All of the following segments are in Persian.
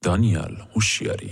دانیال هوشیاری.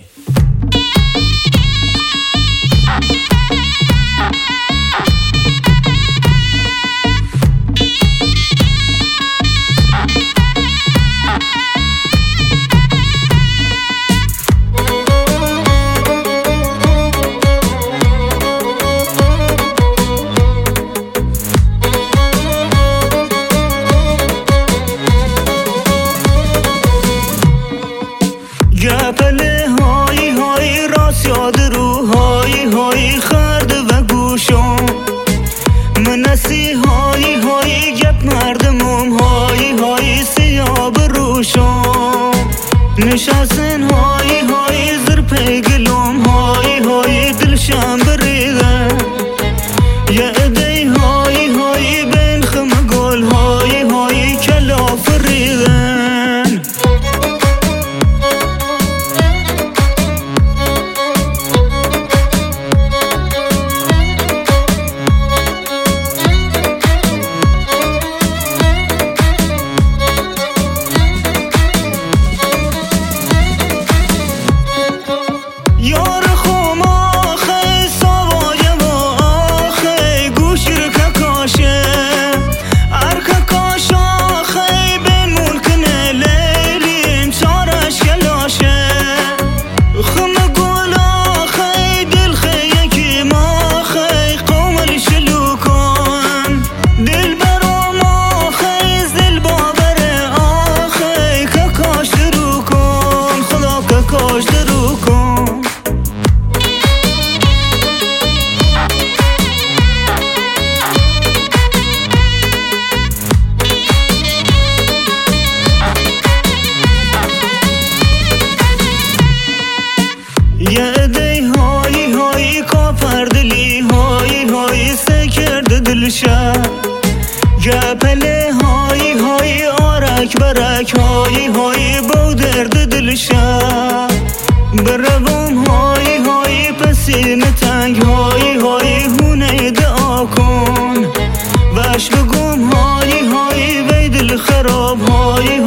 گپله های های راست یاد رو های های خرد و گوشم منسی های های گپ مردمم های های سیاب روشم نشستن های های زر پیگلم های های دلشم بریغه یه ادی های های بین خم گل های های کلاف ریغن یه دی های های کافردلی های های سکرد دلشه گپله های های آرک برک های های بودرد دلشه بروم های های پسین تنگ های های هونه دعا کن وش بگم های های وی دل خراب های